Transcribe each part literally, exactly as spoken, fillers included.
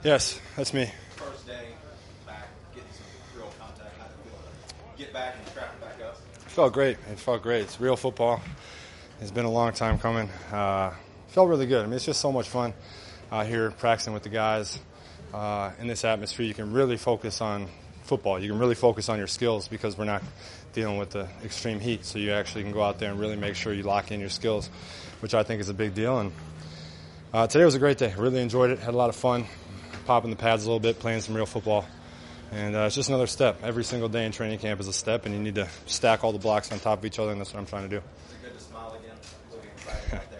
Yes, that's me. First day back, getting some real contact, how did it feel to get back and strap it back up? It felt great. It felt great. It's real football. It's been a long time coming. Uh, felt really good. I mean, it's just so much fun out here practicing with the guys. Uh, in this atmosphere, you can really focus on football. You can really focus on your skills because we're not dealing with the extreme heat. So you actually can go out there and really make sure you lock in your skills, which I think is a big deal. And uh, today was a great day. Really enjoyed it. Had a lot of fun. Popping the pads a little bit, playing some real football. And uh, it's just another step. Every single day in training camp is a step, and you need to stack all the blocks on top of each other, and that's what I'm trying to do. Is it good to smile again? Looking excited out there.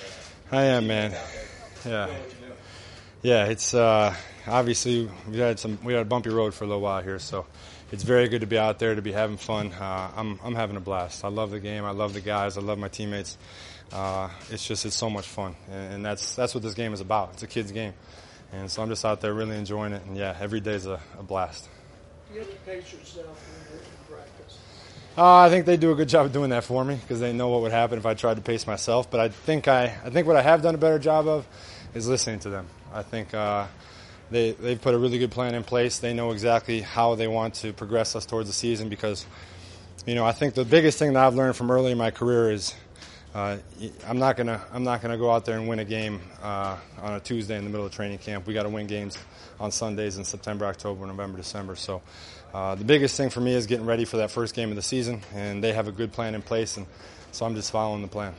I am, man. Yeah. Yeah, it's uh, obviously we had some we had a bumpy road for a little while here, so it's very good to be out there, to be having fun. Uh, I'm I'm having a blast. I love the game. I love the guys. I love my teammates. Uh, it's just it's so much fun, and, and that's that's what this game is about. It's a kid's game. And so I'm just out there really enjoying it. And, yeah, every day's a, a blast. Do you have to pace yourself when you're in practice? Uh, I think they do a good job of doing that for me because they know what would happen if I tried to pace myself. But I think I, I think what I have done a better job of is listening to them. I think uh, they, they've put a really good plan in place. They know exactly how they want to progress us towards the season because, you know, I think the biggest thing that I've learned from early in my career is Uh, I'm not gonna. I'm not gonna go out there and win a game uh, on a Tuesday in the middle of training camp. We got to win games on Sundays in September, October, November, December. So uh, the biggest thing for me is getting ready for that first game of the season, and they have a good plan in place, and so I'm just following the plan.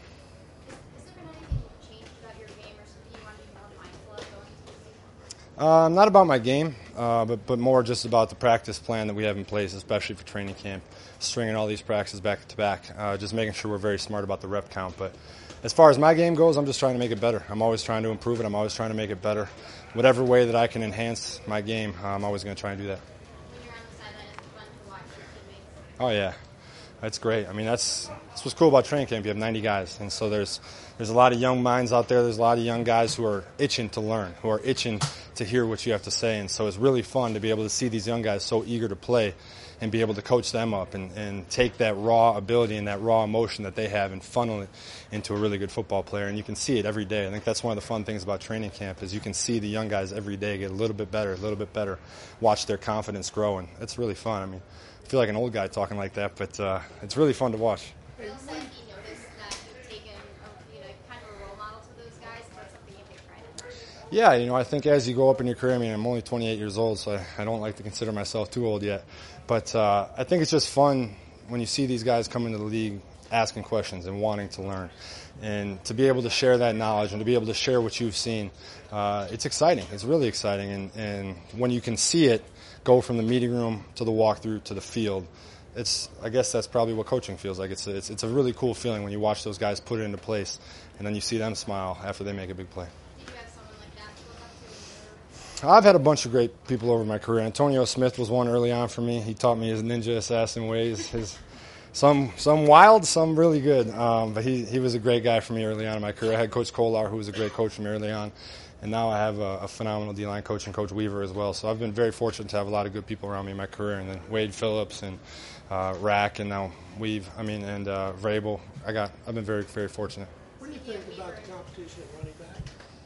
Has there been anything changed about your game or something you want to be more mindful of going into the season? Uh, not about my game, uh, but but more just about the practice plan that we have in place, especially for training camp. Stringing all these practices back to back, uh, just making sure we're very smart about the rep count. But as far as my game goes, I'm just trying to make it better. I'm always trying to improve it. I'm always trying to make it better. Whatever way that I can enhance my game, uh, I'm always going to try and do that. When you're on the sideline, is it fun to watch your teammates? Oh yeah, that's great. I mean, that's that's what's cool about training camp. You have ninety guys, and so there's there's a lot of young minds out there. There's a lot of young guys who are itching to learn, who are itching to hear what you have to say, and so it's really fun to be able to see these young guys so eager to play and be able to coach them up and, and take that raw ability and that raw emotion that they have and funnel it into a really good football player. And you can see it every day. I think that's one of the fun things about training camp is you can see the young guys every day get a little bit better, a little bit better, watch their confidence grow, and it's really fun. I mean, I feel like an old guy talking like that, but uh, it's really fun to watch. Bill said he noticed that you've taken a, you know, kind of a role model to those guys. That's something you take pride in. Yeah, you know, I think as you go up in your career, I mean, I'm only twenty-eight years old, so I, I don't like to consider myself too old yet. But uh, I think it's just fun when you see these guys come into the league asking questions and wanting to learn. And to be able to share that knowledge and to be able to share what you've seen, uh, it's exciting. It's really exciting. And, and when you can see it go from the meeting room to the walkthrough to the field, it's I guess that's probably what coaching feels like. It's a, it's, it's a really cool feeling when you watch those guys put it into place and then you see them smile after they make a big play. Did you have someone like that to look up to? I've had a bunch of great people over my career. Antonio Smith was one early on for me. He taught me his ninja assassin ways. His some some wild, some really good. Um, but he he was a great guy for me early on in my career. I had Coach Kolar, who was a great coach for me early on, and now I have a, a phenomenal D-line coach and Coach Weaver as well. So I've been very fortunate to have a lot of good people around me in my career. And then Wade Phillips and uh, Rack, and now Weave. I mean, and uh, Vrabel. I got. I've been very very fortunate. What do you think about the competition at running back?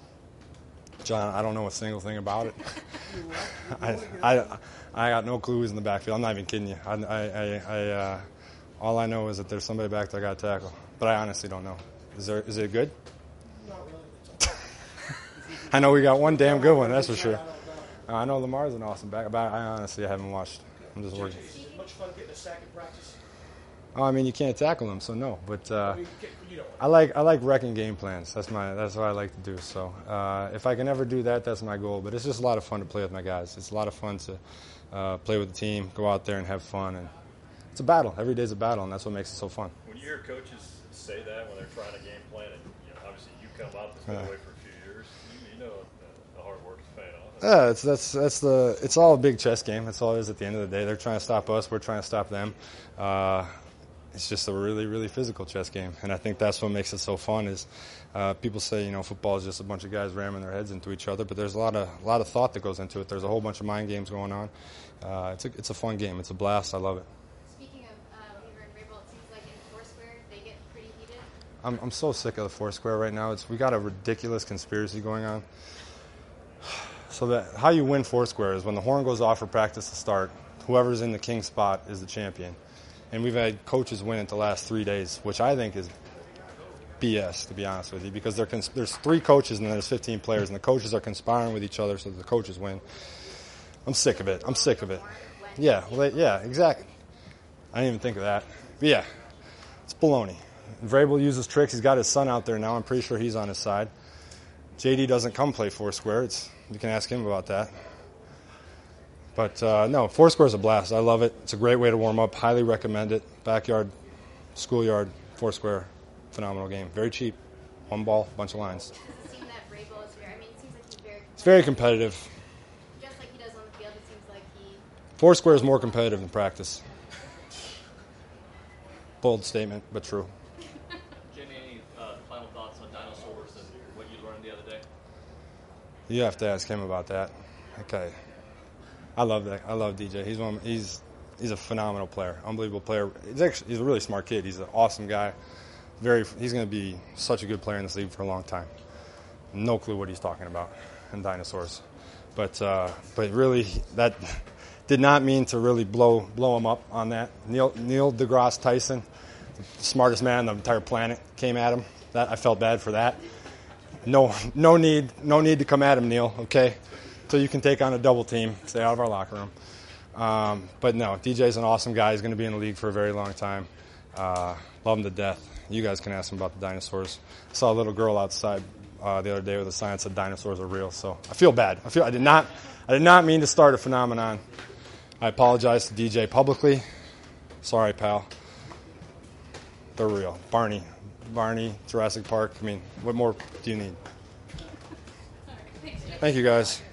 John, I don't know a single thing about it. I, I, I got no clue who's in the backfield. I'm not even kidding you. I, I, I, uh, all I know is that there's somebody back there I got to tackle, but I honestly don't know. Is there? Is it good? Not really. I know we got one damn good one. That's for sure. Uh, I know Lamar's an awesome back, but I honestly I haven't watched. I'm just working. Is it much fun getting a sack in practice? Oh, I mean, you can't tackle him, so no. But uh, I mean, you know, I like I like wrecking game plans. That's my that's what I like to do. So uh, if I can ever do that, that's my goal. But it's just a lot of fun to play with my guys. It's a lot of fun to uh, play with the team, go out there and have fun, and it's a battle. Every day's a battle, and that's what makes it so fun. When you hear coaches say that when they're trying to game plan, and you know, obviously you come out this way for a few years, you, you know the, the hard work is paying off. Yeah, it's that's that's the it's all a big chess game. That's all it is at the end of the day. They're trying to stop us. We're trying to stop them. Uh, It's just a really, really physical chess game, and I think that's what makes it so fun. Is uh, people say, you know, football is just a bunch of guys ramming their heads into each other, but there's a lot of a lot of thought that goes into it. There's a whole bunch of mind games going on. Uh, it's a it's a fun game. It's a blast. I love it. Speaking of uh, Weaver and Vrabel, it seems like in Foursquare they get pretty heated. I'm I'm so sick of the Foursquare right now. It's we got a ridiculous conspiracy going on. So that how you win Foursquare is when the horn goes off for practice to start, whoever's in the king spot is the champion. And we've had coaches win it the last three days, which I think is B S, to be honest with you, because they're cons- there's three coaches and then there's fifteen players, and the coaches are conspiring with each other so that the coaches win. I'm sick of it. I'm sick of it. Yeah, well, they, yeah, exactly. I didn't even think of that. But yeah, it's baloney. Vrabel uses tricks. He's got his son out there now. I'm pretty sure he's on his side. J D doesn't come play Foursquare. It's, you can ask him about that. But, uh, no, Foursquare is a blast. I love it. It's a great way to warm up. Highly recommend it. Backyard, schoolyard, Foursquare, phenomenal game. Very cheap. One ball, bunch of lines. Does it seem that Vrabel is very, I mean, it seems like he's very It's very competitive. just like he does on the field, it seems like he, Foursquare is more competitive than practice. Bold statement, but true. Jamie, any uh, final thoughts on dinosaurs and what you learned the other day? You have to ask him about that. Okay. I love that. I love D J. He's one. He's he's a phenomenal player, unbelievable player. He's actually he's a really smart kid. He's an awesome guy. Very. He's going to be such a good player in this league for a long time. No clue what he's talking about in dinosaurs, but uh, but really that did not mean to really blow blow him up on that. Neil Neil deGrasse Tyson, the smartest man on the entire planet, came at him. That I felt bad for that. No no need no need to come at him, Neil. Okay. So you can take on a double team, stay out of our locker room. Um, but no, D J's an awesome guy. He's going to be in the league for a very long time. Uh, love him to death. You guys can ask him about the dinosaurs. I saw a little girl outside uh, the other day with a sign that said dinosaurs are real. So I feel bad. I feel I did not I did not mean to start a phenomenon. I apologize to D J publicly. Sorry, pal. They're real. Barney, Barney, Jurassic Park. I mean, what more do you need? Thank you, guys.